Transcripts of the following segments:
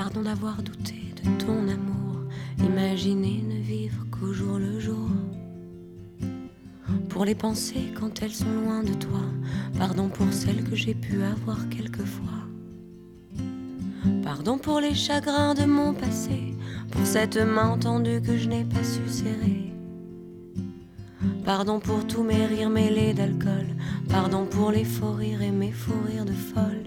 Pardon d'avoir douté de ton amour, imaginé ne vivre qu'au jour le jour. Pour les pensées quand elles sont loin de toi, pardon pour celles que j'ai pu avoir quelquefois. Pardon pour les chagrins de mon passé, pour cette main tendue que je n'ai pas su serrer. Pardon pour tous mes rires mêlés d'alcool, pardon pour les faux rires et mes faux rires de folle.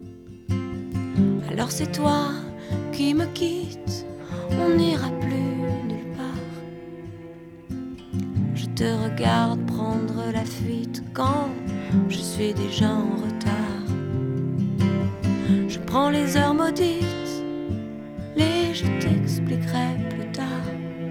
Alors c'est toi qui me quitte, on n'ira plus nulle part. Je te regarde prendre la fuite quand je suis déjà en retard. Je prends les heures maudites, les je t'expliquerai plus tard.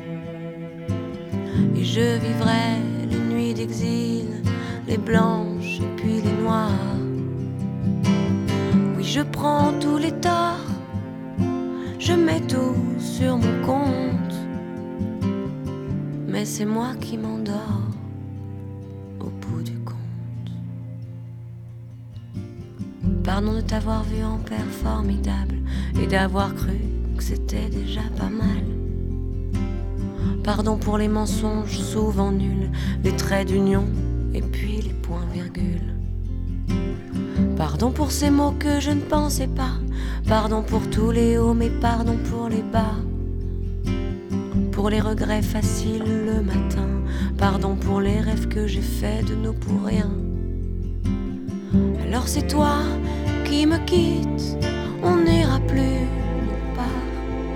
Et je vivrai les nuits d'exil, les blanches et puis les noires. Oui, je prends tous les torts, je mets tout sur mon compte. Mais c'est moi qui m'endors au bout du compte. Pardon de t'avoir vu en père formidable et d'avoir cru que c'était déjà pas mal. Pardon pour les mensonges souvent nuls, les traits d'union et puis les points-virgules. Pardon pour ces mots que je ne pensais pas, pardon pour tous les hauts mais pardon pour les bas. Pour les regrets faciles le matin, pardon pour les rêves que j'ai faits de nous pour rien. Alors c'est toi qui me quitte, on n'ira plus nulle part.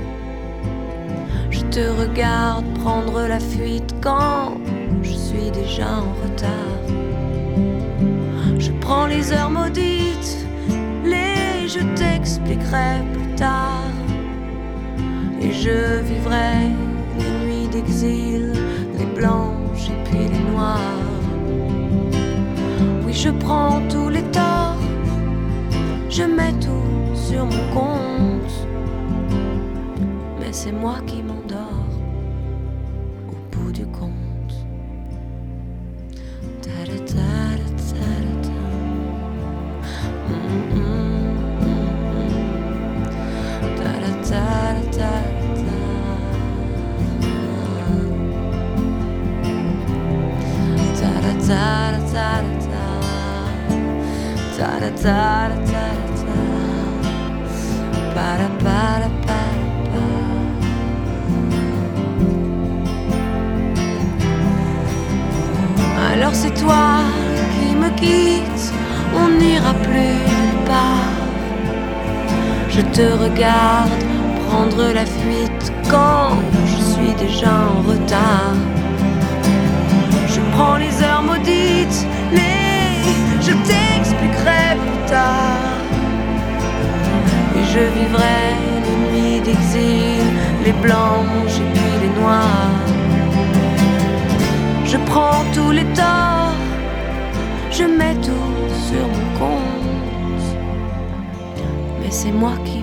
Je te regarde prendre la fuite quand je suis déjà en retard. Je prends les heures maudites, les je t'expliquerai plus tard. Et je vivrai les nuits d'exil, les blanches et puis les noires. Oui, je prends tous les torts, je mets tout sur mon compte. Mais c'est moi qui m'endors au bout du compte. Alors c'est toi qui me quitte, on n'ira plus nulle part. Je te regarde prendre la fuite quand je suis déjà en retard. Je prends les heures maudites, je t'expliquerai plus tard. Et je vivrai les nuits d'exil, les blanches et puis les noires. Je prends tous les torts, je mets tout sur mon compte. Mais c'est moi qui